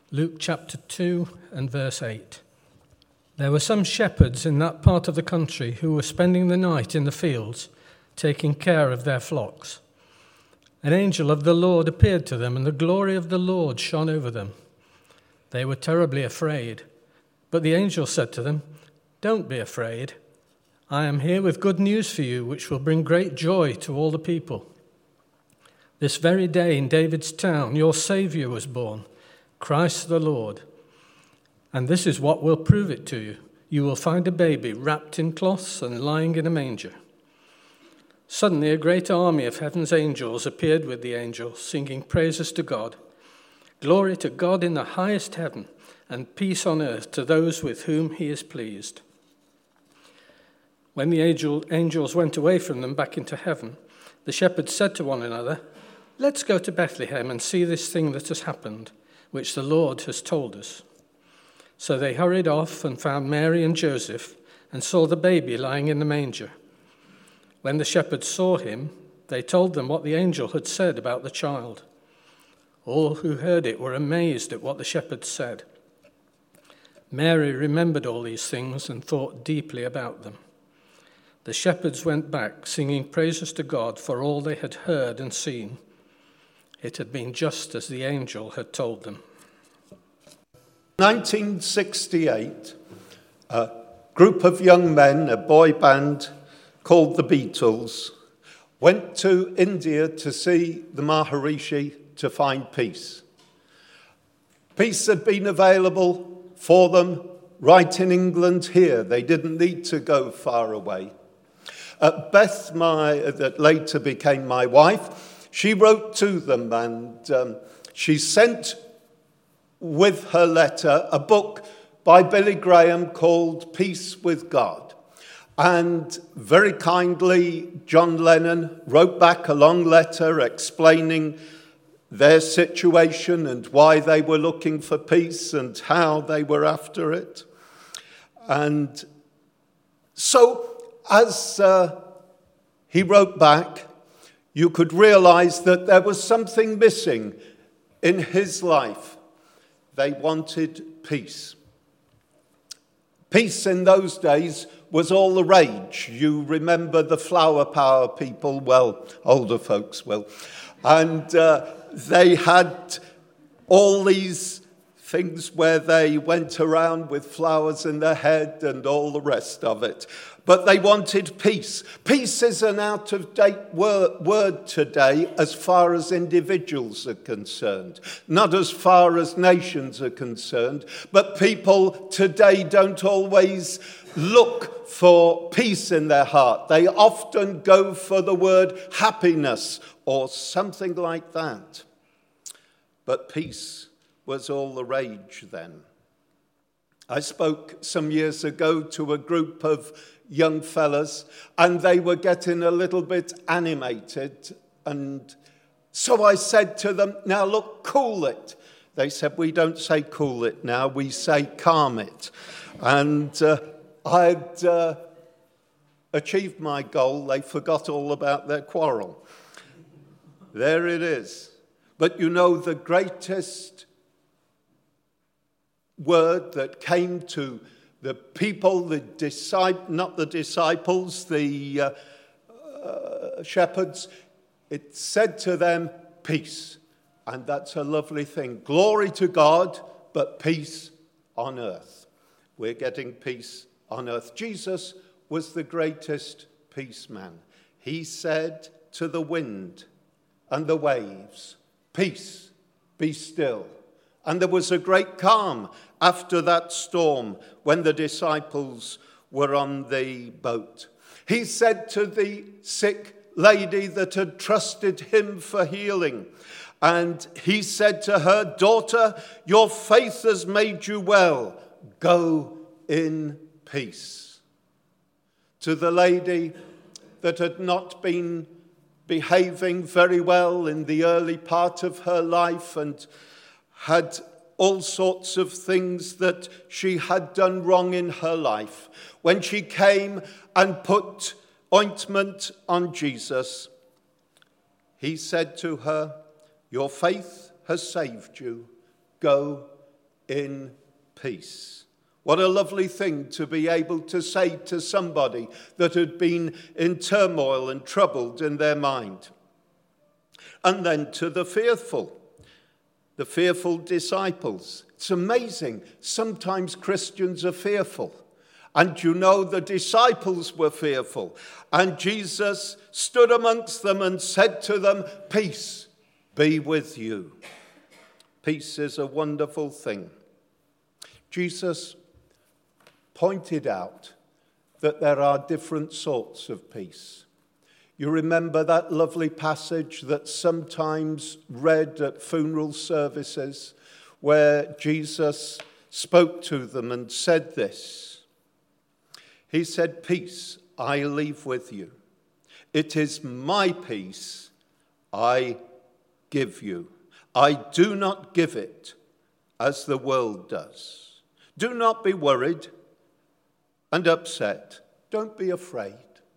Luke chapter 2 and verse 8. There were some shepherds in that part of the country who were spending the night in the fields, taking care of their flocks. An angel of the Lord appeared to them, and the glory of the Lord shone over them. They were terribly afraid, but the angel said to them, "Don't be afraid. I am here with good news for you, which will bring great joy to all the people. This very day in David's town, your Savior was born, Christ the Lord. And this is what will prove it to you. You will find a baby wrapped in cloths and lying in a manger." Suddenly a great army of heaven's angels appeared with the angel, singing praises to God. "Glory to God in the highest heaven, and peace on earth to those with whom he is pleased." When the angels went away from them back into heaven, the shepherds said to one another, "Let's go to Bethlehem and see this thing that has happened, which the Lord has told us." So they hurried off and found Mary and Joseph and saw the baby lying in the manger. When the shepherds saw him, they told them what the angel had said about the child. All who heard it were amazed at what the shepherds said. Mary remembered all these things and thought deeply about them. The shepherds went back, singing praises to God for all they had heard and seen. It had been just as the angel had told them. 1968, a group of young men, a boy band called the Beatles, went to India to see the Maharishi to find peace. Peace had been available for them right in England here. They didn't need to go far away. Beth, that later became my wife, she wrote to them, and she sent with her letter a book by Billy Graham called Peace with God. And very kindly, John Lennon wrote back a long letter explaining their situation and why they were looking for peace and how they were after it. And so, as he wrote back, you could realize that there was something missing in his life. They wanted peace. Peace in those days was all the rage. You remember the flower power people, well, older folks will. And they had all these things where they went around with flowers in their head and all the rest of it. But they wanted peace. Peace is an out-of-date word today as far as individuals are concerned, not as far as nations are concerned. But people today don't always look for peace in their heart. They often go for the word happiness or something like that. But peace was all the rage then. I spoke some years ago to a group of young fellas, and they were getting a little bit animated. And so I said to them, "Now look, cool it." They said, "We don't say cool it now, we say calm it." And I'd achieved my goal. They forgot all about their quarrel. There it is. But you know, the greatest word that came to the people, not the disciples, the shepherds, it said to them, peace. And that's a lovely thing. Glory to God, but peace on earth. We're getting peace on earth. Jesus was the greatest peaceman. He said to the wind and the waves, "Peace, be still." And there was a great calm after that storm when the disciples were on the boat. He said to the sick lady that had trusted him for healing, and he said to her, "Daughter, your faith has made you well. Go in peace." To the lady that had not been behaving very well in the early part of her life and had all sorts of things that she had done wrong in her life, when she came and put ointment on Jesus, he said to her, "Your faith has saved you. Go in peace. What a lovely thing to be able to say to somebody that had been in turmoil and troubled in their mind. And then to the fearful disciples. It's amazing. Sometimes Christians are fearful. And you know the disciples were fearful. And Jesus stood amongst them and said to them, "Peace be with you." Peace is a wonderful thing. Jesus pointed out that there are different sorts of peace. You remember that lovely passage that's sometimes read at funeral services where Jesus spoke to them and said this. He said, "Peace I leave with you. It is my peace I give you. I do not give it as the world does." Do not be worried and upset. Don't be afraid.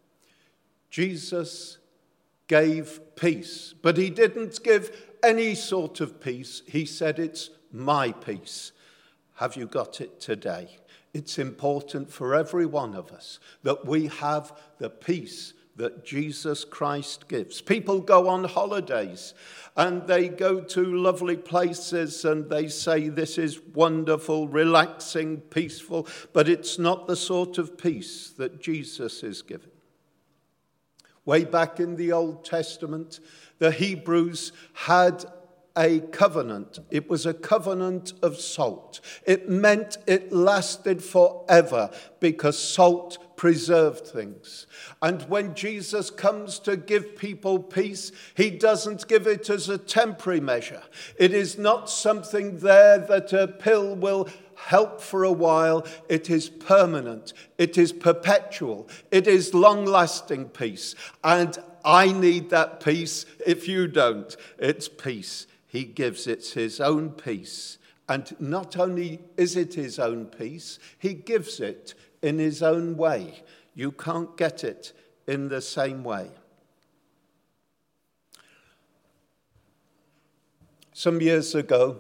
Jesus gave peace, but he didn't give any sort of peace. He said, "It's my peace." Have you got it today? It's important for every one of us that we have the peace that Jesus Christ gives. People go on holidays and they go to lovely places and they say this is wonderful, relaxing, peaceful, but it's not the sort of peace that Jesus is giving. Way back in the Old Testament, the Hebrews had a covenant. It was a covenant of salt. It meant it lasted forever because salt preserved things. And when Jesus comes to give people peace, he doesn't give it as a temporary measure. It is not something there that a pill will help for a while. It is permanent. It is perpetual. It is long-lasting peace. And I need that peace if you don't. It's peace. He gives it his own peace. And not only is it his own peace, he gives it in his own way. You can't get it in the same way. Some years ago,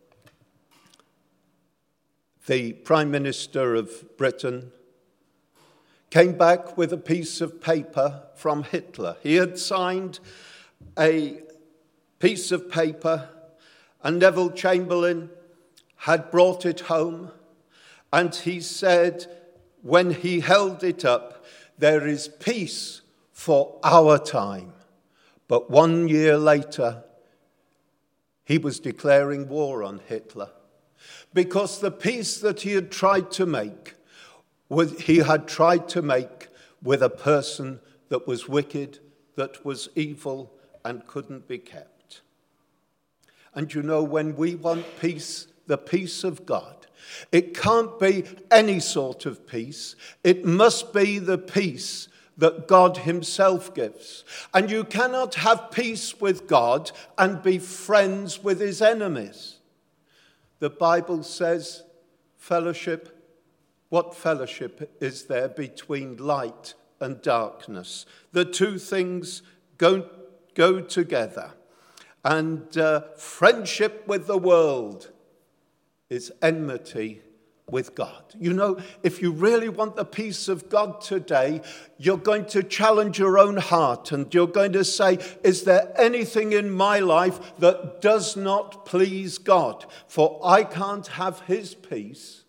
the Prime Minister of Britain came back with a piece of paper from Hitler. He had signed a piece of paper, and Neville Chamberlain had brought it home, and he said, when he held it up, "There is peace for our time." But 1 year later, he was declaring war on Hitler, because the peace that he had tried to make, he had tried to make with a person that was wicked, that was evil, and couldn't be kept. And you know, when we want peace, the peace of God, it can't be any sort of peace. It must be the peace that God himself gives. And you cannot have peace with God and be friends with his enemies. The Bible says, fellowship, what fellowship is there between light and darkness? The two things go together. And friendship with the world is enmity with God. You know, if you really want the peace of God today, you're going to challenge your own heart and you're going to say, is there anything in my life that does not please God? For I can't have his peace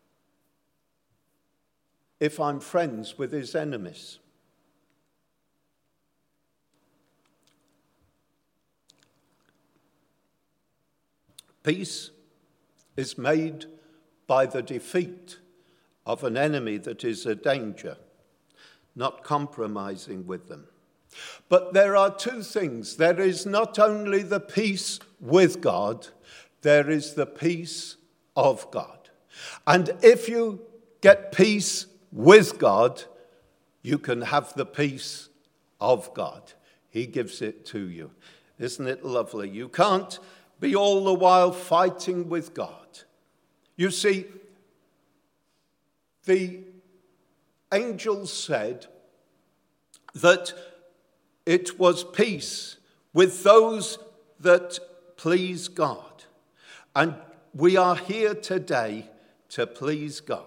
if I'm friends with his enemies. Peace is made by the defeat of an enemy that is a danger, not compromising with them. But there are two things. There is not only the peace with God, there is the peace of God. And if you get peace with God, you can have the peace of God. He gives it to you. Isn't it lovely? You can't be all the while fighting with God. You see, the angels said that it was peace with those that please God. And we are here today to please God.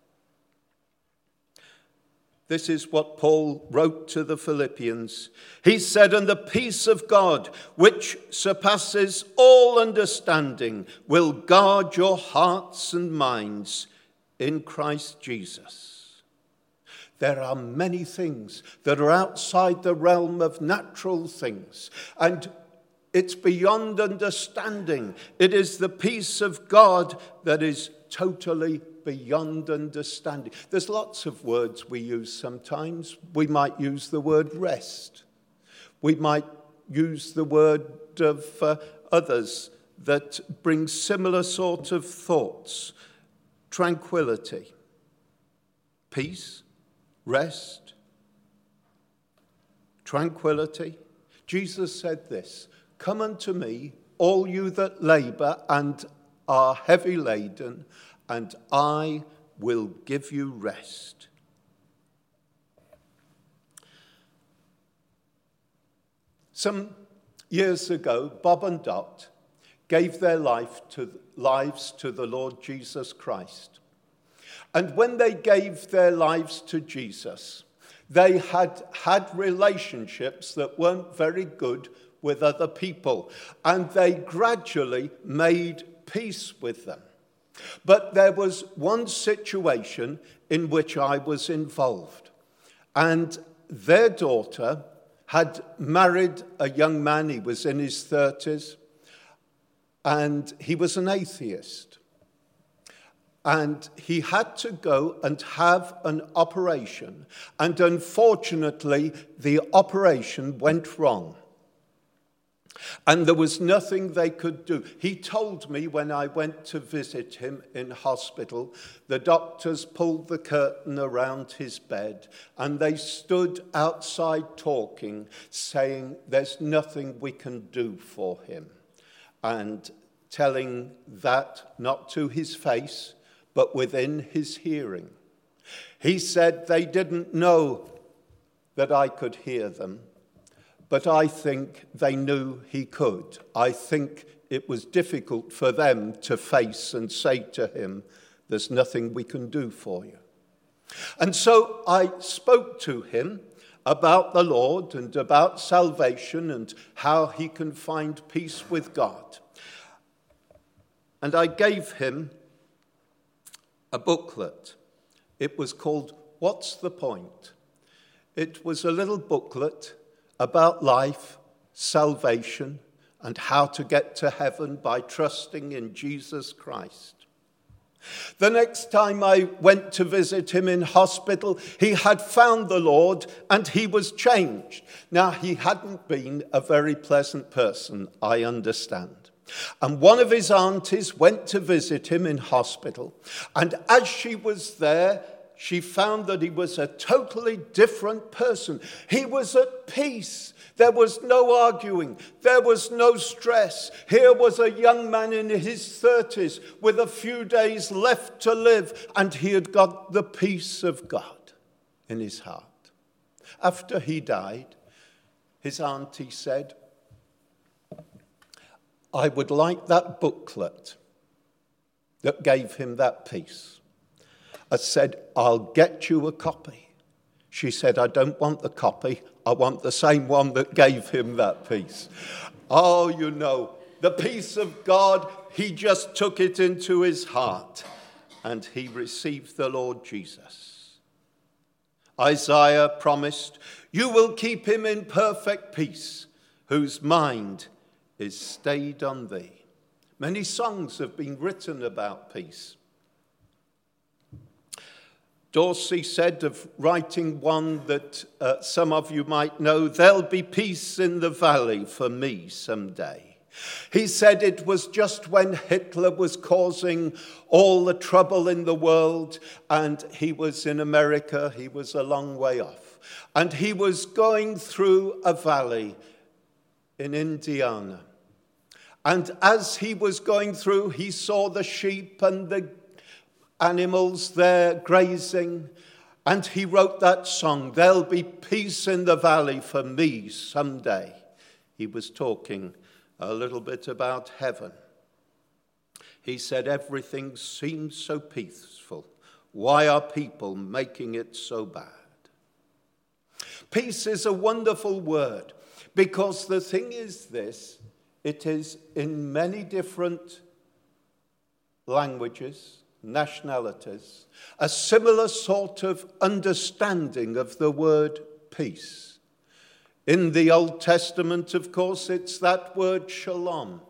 This is what Paul wrote to the Philippians. He said, "And the peace of God, which surpasses all understanding, will guard your hearts and minds in Christ Jesus." There are many things that are outside the realm of natural things, and it's beyond understanding. It is the peace of God that is totally beyond understanding. There's lots of words we use sometimes. We might use the word rest. We might use the word of others that bring similar sort of thoughts. Tranquility, peace, rest, tranquility. Jesus said this, "Come unto me, all you that labor and are heavy laden, and I will give you rest." Some years ago, Bob and Dot gave their lives to the Lord Jesus Christ. And when they gave their lives to Jesus, they had relationships that weren't very good with other people, and they gradually made peace with them. But there was one situation in which I was involved, and their daughter had married a young man. He was in his 30s, and he was an atheist. And he had to go and have an operation, and unfortunately, the operation went wrong. And there was nothing they could do. He told me when I went to visit him in hospital, the doctors pulled the curtain around his bed and they stood outside talking, saying, "There's nothing we can do for him." And telling that not to his face, but within his hearing. He said they didn't know that I could hear them. But I think they knew he could. I think it was difficult for them to face and say to him, "There's nothing we can do for you." And so I spoke to him about the Lord and about salvation and how he can find peace with God. And I gave him a booklet. It was called "What's the Point?" It was a little booklet about life, salvation, and how to get to heaven by trusting in Jesus Christ. The next time I went to visit him in hospital, he had found the Lord and he was changed. Now, he hadn't been a very pleasant person, I understand. And one of his aunties went to visit him in hospital, and as she was there, she found that he was a totally different person. He was at peace. There was no arguing. There was no stress. Here was a young man in his 30s with a few days left to live, and he had got the peace of God in his heart. After he died, his auntie said, "I would like that booklet that gave him that peace." I said, "I'll get you a copy." She said, "I don't want the copy. I want the same one that gave him that peace." Oh, you know, the peace of God, he just took it into his heart and he received the Lord Jesus. Isaiah promised, "You will keep him in perfect peace, whose mind is stayed on thee." Many songs have been written about peace. Dorsey said of writing one that some of you might know, "There'll be peace in the valley for me someday." He said it was just when Hitler was causing all the trouble in the world, and he was in America, he was a long way off, and he was going through a valley in Indiana. And as he was going through, he saw the sheep and the animals there grazing, and he wrote that song, "There'll be peace in the valley for me someday." He was talking a little bit about heaven. He said, everything seems so peaceful. Why are people making it so bad? Peace is a wonderful word, because the thing is this, it is in many different languages, nationalities, a similar sort of understanding of the word peace. In the Old Testament, of course, it's that word shalom.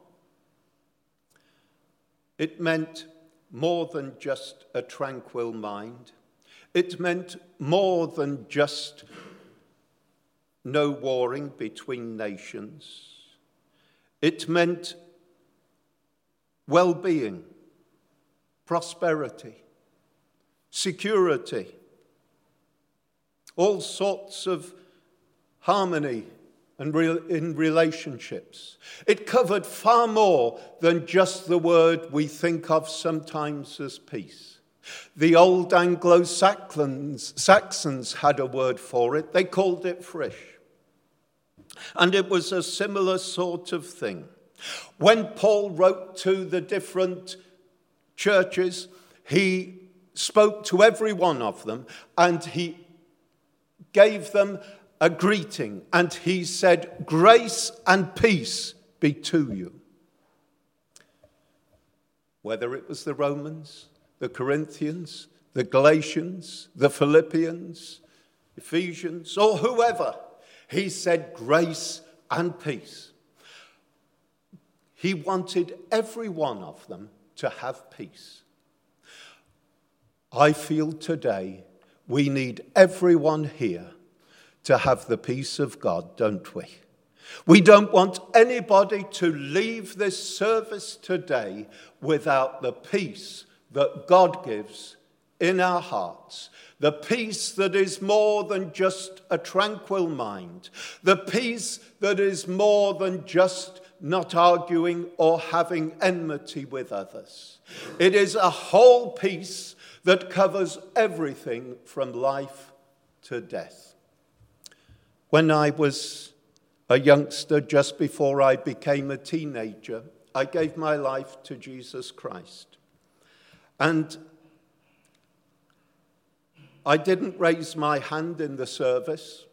It meant more than just a tranquil mind. It meant more than just no warring between nations. It meant well-being, prosperity, security, all sorts of harmony and in relationships. It covered far more than just the word we think of sometimes as peace. The old Anglo-Saxons had a word for it. They called it frisch. And it was a similar sort of thing. When Paul wrote to the different churches, he spoke to every one of them, and he gave them a greeting, and he said, grace and peace be to you. Whether it was the Romans, the Corinthians, the Galatians, the Philippians, Ephesians, or whoever, he said grace and peace. He wanted every one of them to have peace. I feel today we need everyone here to have the peace of God, don't we? We don't want anybody to leave this service today without the peace that God gives in our hearts. The peace that is more than just a tranquil mind. The peace that is more than just not arguing or having enmity with others. It is a whole peace that covers everything from life to death. When I was a youngster, just before I became a teenager, I gave my life to Jesus Christ. And I didn't raise my hand in the service.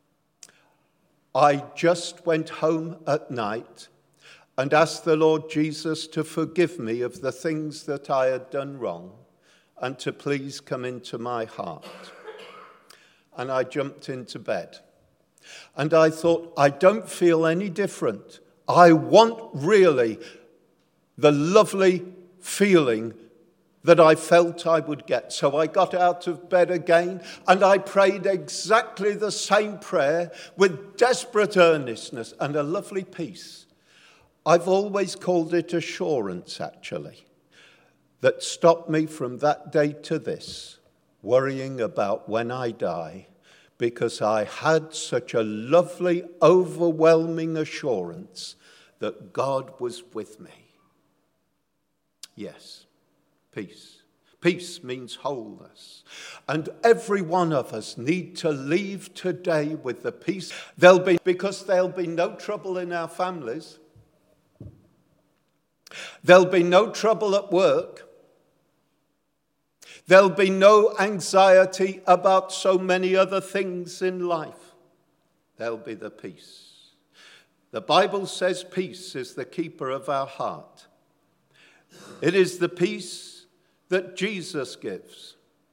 I just went home at night and asked the Lord Jesus to forgive me of the things that I had done wrong and to please come into my heart. And I jumped into bed. And I thought, I don't feel any different. I want really the lovely feeling that I felt I would get. So I got out of bed again and I prayed exactly the same prayer with desperate earnestness and a lovely peace. I've always called it assurance, actually, that stopped me from that day to this, worrying about when I die, because I had such a lovely, overwhelming assurance that God was with me. Yes, peace. Peace means wholeness. And every one of us need to leave today with the peace. Because there'll be no trouble in our families. There'll be no trouble at work. There'll be no anxiety about so many other things in life. There'll be the peace. The Bible says peace is the keeper of our heart. It is the peace that Jesus gives.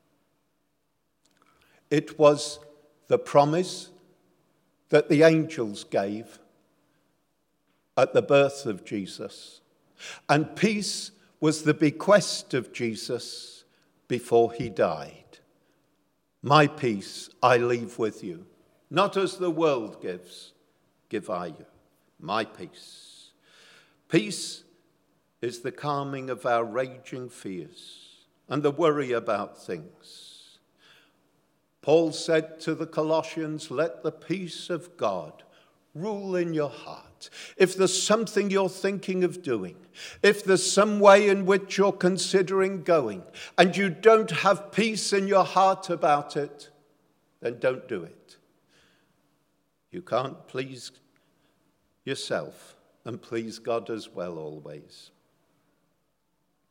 It was the promise that the angels gave at the birth of Jesus. And peace was the bequest of Jesus before he died. My peace I leave with you. Not as the world gives, give I you. My peace. Peace is the calming of our raging fears and the worry about things. Paul said to the Colossians, let the peace of God rule in your heart. If there's something you're thinking of doing, if there's some way in which you're considering going, and you don't have peace in your heart about it, then don't do it. You can't please yourself and please God as well always.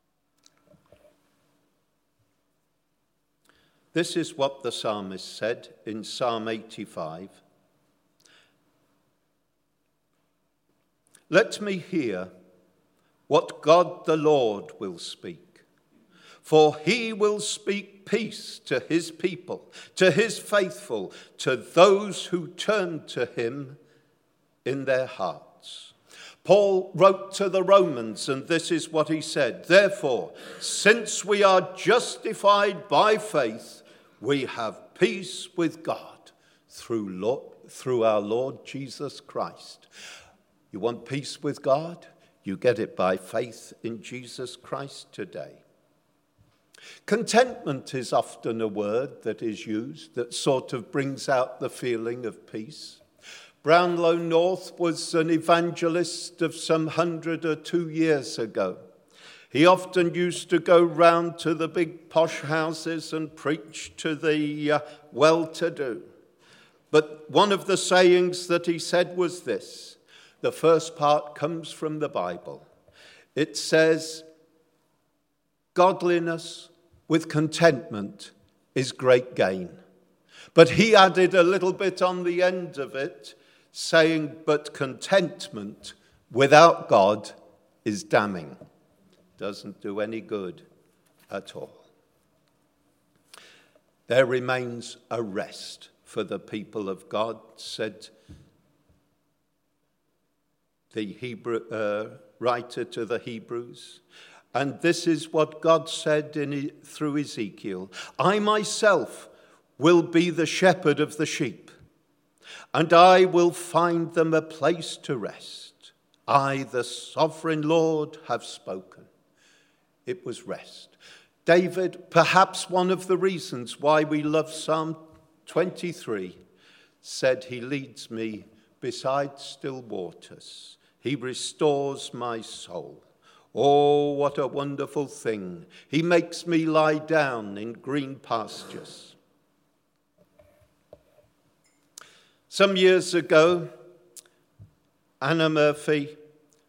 This is what the psalmist said in Psalm 85. Let me hear what God the Lord will speak, for he will speak peace to his people, to his faithful, to those who turn to him in their hearts. Paul wrote to the Romans, and this is what he said: Therefore, since we are justified by faith, we have peace with God through our Lord Jesus Christ. You want peace with God? You get it by faith in Jesus Christ today. Contentment is often a word that is used that sort of brings out the feeling of peace. Brownlow North was an evangelist of some 100 or 2 years ago. He often used to go round to the big posh houses and preach to the well-to-do. But one of the sayings that he said was this. The first part comes from the Bible. It says, godliness with contentment is great gain. But he added a little bit on the end of it, saying, but contentment without God is damning. Doesn't do any good at all. There remains a rest for the people of God, said the Hebrew writer to the Hebrews. And this is what God said through Ezekiel. I myself will be the shepherd of the sheep, and I will find them a place to rest. I, the sovereign Lord, have spoken. It was rest. David, perhaps one of the reasons why we love Psalm 23, said, he leads me beside still waters. He restores my soul. Oh, what a wonderful thing. He makes me lie down in green pastures. Some years ago, Anna Murphy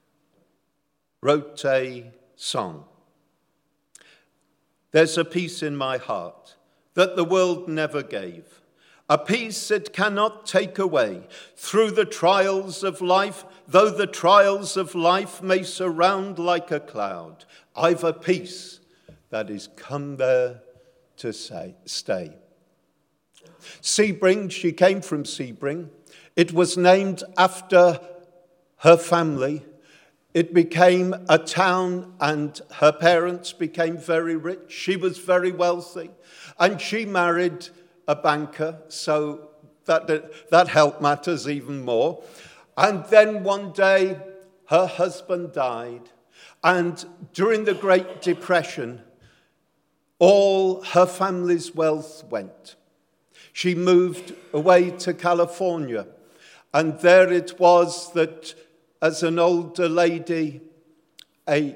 wrote a song. There's a peace in my heart that the world never gave, a peace it cannot take away. Through the trials of life, though the trials of life may surround like a cloud, I've a peace that is come there to stay. Sebring, she came from Sebring. It was named after her family. It became a town, and her parents became very rich. She was very wealthy, and she married a banker, so that helped matters even more. And then one day, her husband died, and during the Great Depression, all her family's wealth went. She moved away to California, and there it was that as an older lady, a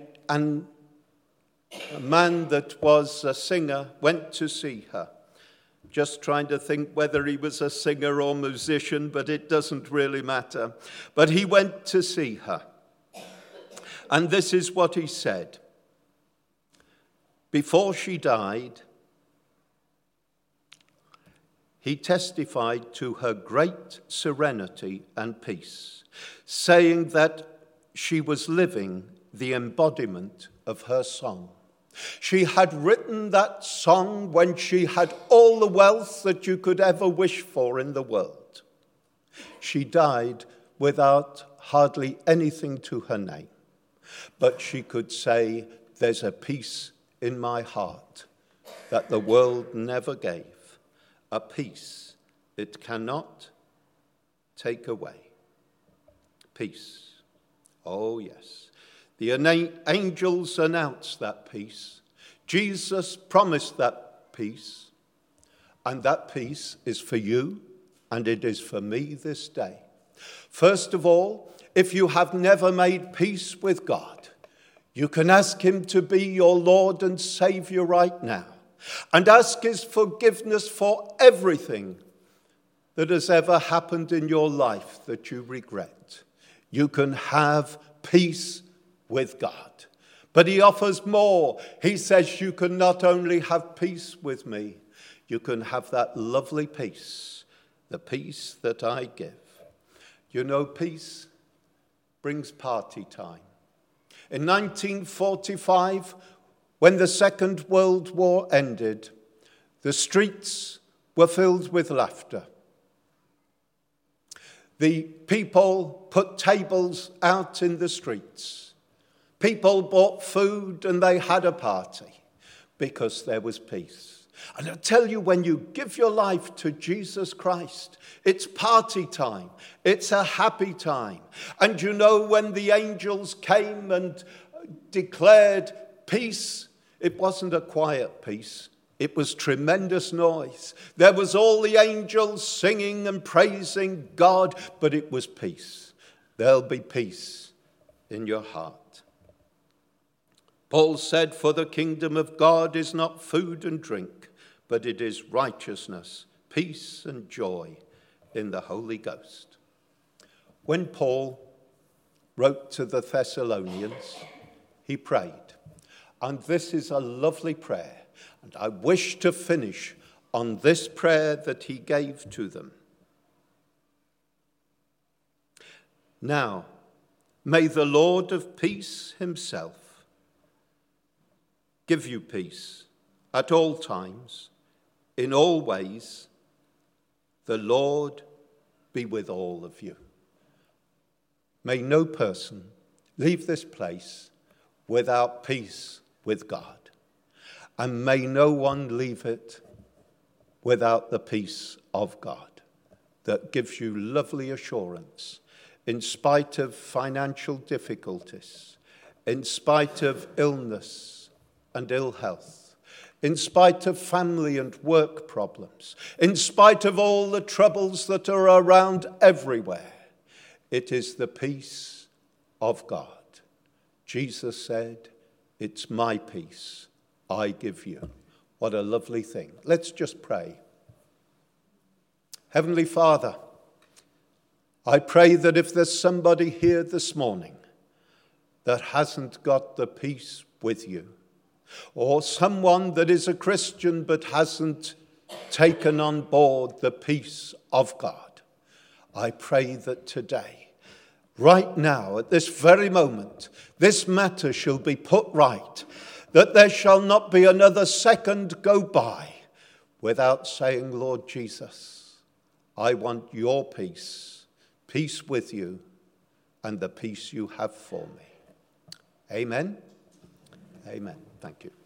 man that was a singer went to see her. Just trying to think whether he was a singer or musician, but it doesn't really matter. But he went to see her. And this is what he said. Before she died, he testified to her great serenity and peace, saying that she was living the embodiment of her song. She had written that song when she had all the wealth that you could ever wish for in the world. She died without hardly anything to her name, but she could say, there's a peace in my heart that the world never gave. A peace it cannot take away. Peace. Oh, yes. The angels announced that peace. Jesus promised that peace. And that peace is for you, and it is for me this day. First of all, if you have never made peace with God, you can ask him to be your Lord and Savior right now. And ask his forgiveness for everything that has ever happened in your life that you regret. You can have peace with God. But he offers more. He says you can not only have peace with me, you can have that lovely peace, the peace that I give. You know, peace brings party time. In 1945, when the Second World War ended, the streets were filled with laughter. The people put tables out in the streets. People bought food and they had a party because there was peace. And I tell you, when you give your life to Jesus Christ, it's party time. It's a happy time. And you know, when the angels came and declared peace, it wasn't a quiet peace. It was tremendous noise. There was all the angels singing and praising God, but it was peace. There'll be peace in your heart. Paul said, "For the kingdom of God is not food and drink, but it is righteousness, peace and joy in the Holy Ghost." When Paul wrote to the Thessalonians, he prayed. And this is a lovely prayer. And I wish to finish on this prayer that he gave to them. Now, may the Lord of peace himself give you peace at all times, in all ways. The Lord be with all of you. May no person leave this place without peace with God. And may no one leave it without the peace of God that gives you lovely assurance in spite of financial difficulties, in spite of illness and ill health, in spite of family and work problems, in spite of all the troubles that are around everywhere. It is the peace of God. Jesus said, "It's my peace I give you." What a lovely thing. Let's just pray. Heavenly Father, I pray that if there's somebody here this morning that hasn't got the peace with you, or someone that is a Christian but hasn't taken on board the peace of God, I pray that today, right now, at this very moment, this matter shall be put right, that there shall not be another second go by without saying, "Lord Jesus, I want your peace, peace with you, and the peace you have for me." Amen. Amen. Thank you.